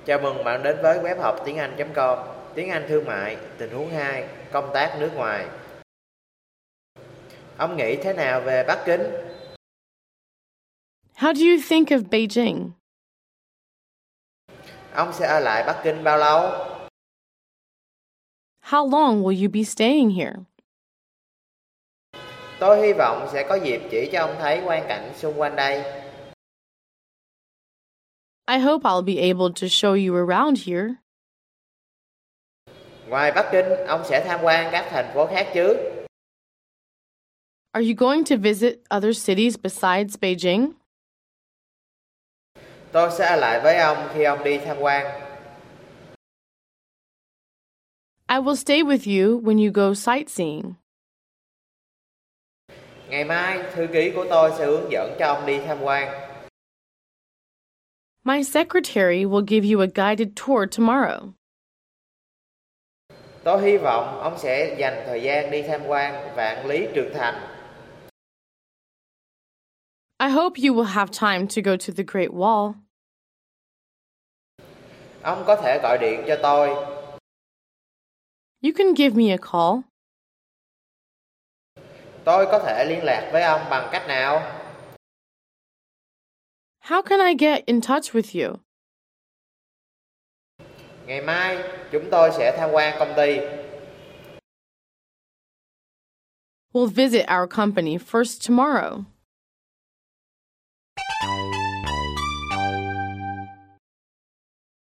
Chào mừng bạn đến với web học tiếng Anh.com. Tiếng Anh thương mại, tình huống 2, công tác nước ngoài. Ông nghĩ thế nào về Bắc Kinh? How do you think of Beijing? Ông sẽ ở lại Bắc Kinh bao lâu? How long will you be staying here? Tôi hy vọng sẽ có dịp chỉ cho ông thấy quang cảnh xung quanh đây. I hope I'll be able to show you around here. Ngoài Bắc Kinh, ông sẽ tham quan các thành phố khác chứ? Are you going to visit other cities besides Beijing? Tôi sẽ ở lại với ông khi ông đi tham quan. I will stay with you when you go sightseeing. Ngày mai, thư ký của tôi sẽ hướng dẫn cho ông đi tham quan. My secretary will give you a guided tour tomorrow. Tôi hy vọng ông sẽ dành thời gian đi tham quan Vạn Lý Trường Thành. I hope you will have time to go to the Great Wall. Ông có thể gọi điện cho tôi. You can give me a call. Tôi có thể liên lạc với ông bằng cách nào? How can I get in touch with you? Ngày mai, chúng tôi sẽ tham quan công ty. We'll visit our company first tomorrow.